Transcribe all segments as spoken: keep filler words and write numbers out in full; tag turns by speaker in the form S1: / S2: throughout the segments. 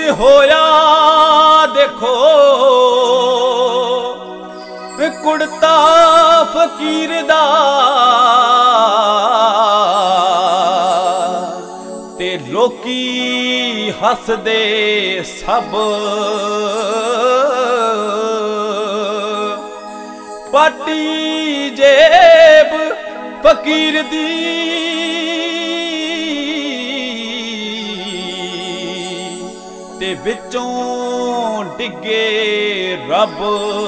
S1: होया देखो कुड़ता फकीर दा ते लोकी हसदे सब पाटी जेब फकीर दी ते विचों डिगे रब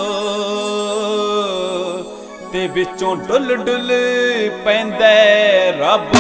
S1: ते विचों डुल डुल पैंदे रब।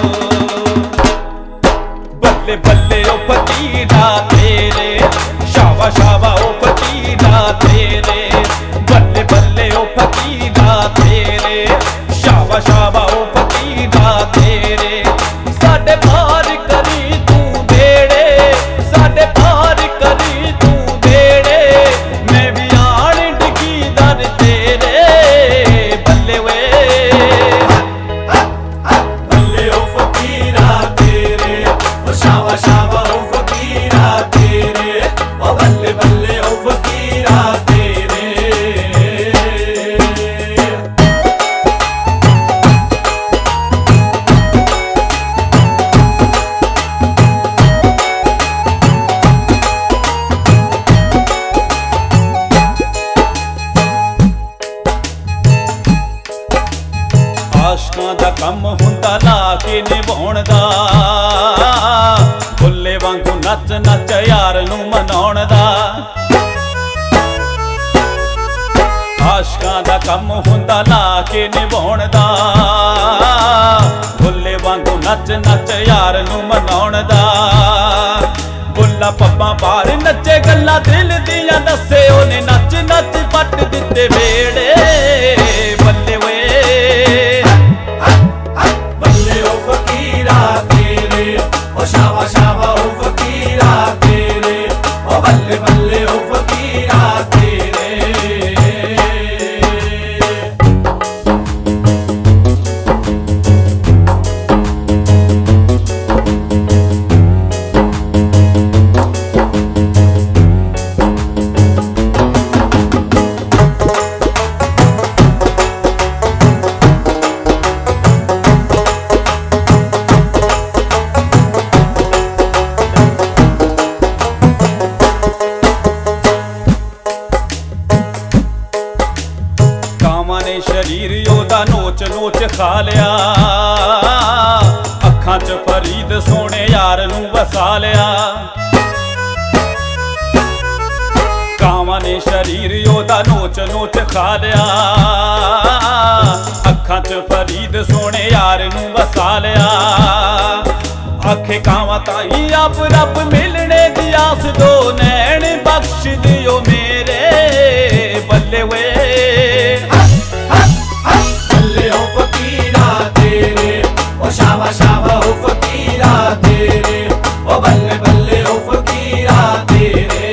S1: बल्ले बल्ले ओ फकीरा तेरे शावा शावा ओ फकीरा तेरे बल्ले बल्ले ओ फकीरा तेरे शावा शावा ओ फकीरा तेरे। साडे पार करी तू बेड़े साडे पार करी तू बेड़े मैं भी आन डिगी दर तेरे। बल्ले वे
S2: बल्ले ओ फकीरा तेरे ओ शावा शावा ओ फकीरा तेरे ओ बल्ले बल्ले ओ फकीरा तेरे।
S1: आशकां दा कम हुंदा ला के निभाउण दा भुल्ले वांगू नच नच यार नूं मनाउण दा। आशकां दा कम हुंदा ला के निभाउण दा भुल्ले वांगू नच नच यार नूं मनाउण दा। बुल्ला पब्बां पार नचे गल्लां दिल दियां दस्से ओने नच नच पट दित्ते बेड़े। बल्ले वे
S2: ओ शावा शावा ओ फकीरा तेरे ओ बल्ले बल्ले ओ फकीरा तेरे।
S1: शरीर ओदा नोच नोच खा लिया अखां च फरीद सोने यार नूं वसा लिया। कावां ने शरीर ओदा नोच नोच खा लिया अखां च फरीद सोने यार नूं वसा लिया। आखे कावां ताई अब रब मिलने दी आस दो नैन बख्श दियो मेरे। बल्ले वे
S2: शावा शावा ओ फकीरा तेरे ओ बल्ले बल्ले ओ फकीरा तेरे।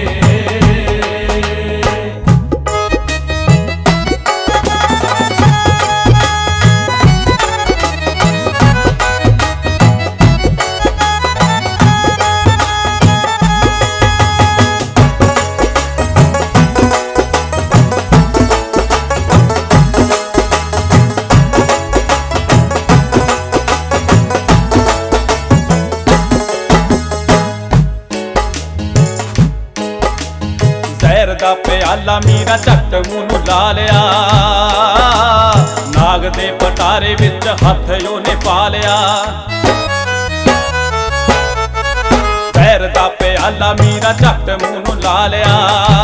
S1: प्याला मीरा झट मूंह नूं ला लिया नाग दे पटारे विच हथ ओने पा लिया। पैर दा प्याला मीरा झट मूंह नूं ला लिया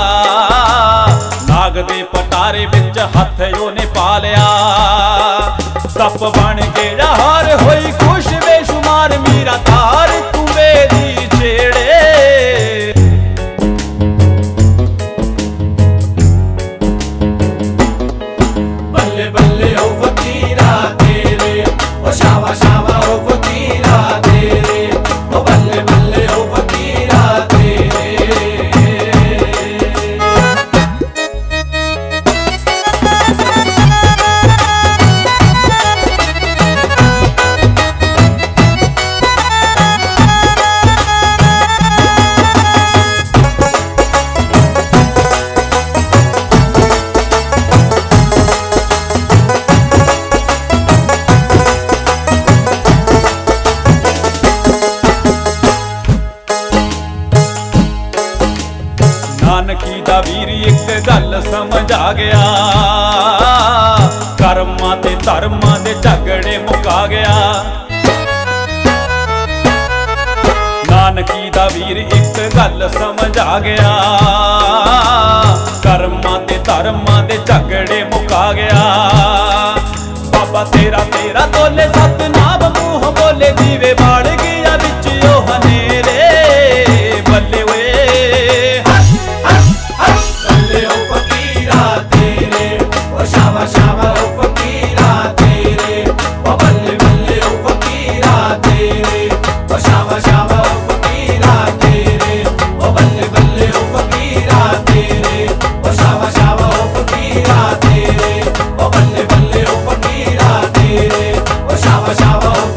S1: नाग दे पटारे विच हथ ओने पा लिया। सप बन के हार होई खुश बेशुमार मीरा तार कुंबे दी छेड़े।
S2: बल्ले ओ फकीरा तेरे ओ शावा शावा ओ फकीरा तेरे ओ बल्ले बल्ले ओ फकीरा तेरे।
S1: गल समझ आ गया, कर्मां ते धर्मां दे झगड़े मुका गया। नानकी दा वीर एक गल समझ आ गया, कर्मां ते धर्मां दे झगड़े मुका गया। बाबा तेरा तेरा तोले सतनाम मूह बोले, दीवे बाड़ गया बिच ओ हनेरे। बल्ले वे
S2: बल्ले ओ फकीरा तेरे, ओ शाबा शाबा ओ फकीरा तेरे, ओ बल्ले बल्ले ओ फकीरा तेरे, ओ शाबा शाबा ओ फकीरा तेरे, ओ बल्ले बल्ले ओ फकीरा तेरे, ओ शाबा शाबा ओ फकीरा तेरे, ओ बल्ले बल्ले ओ फकीरा तेरे, ओ शाबा शाबा ओ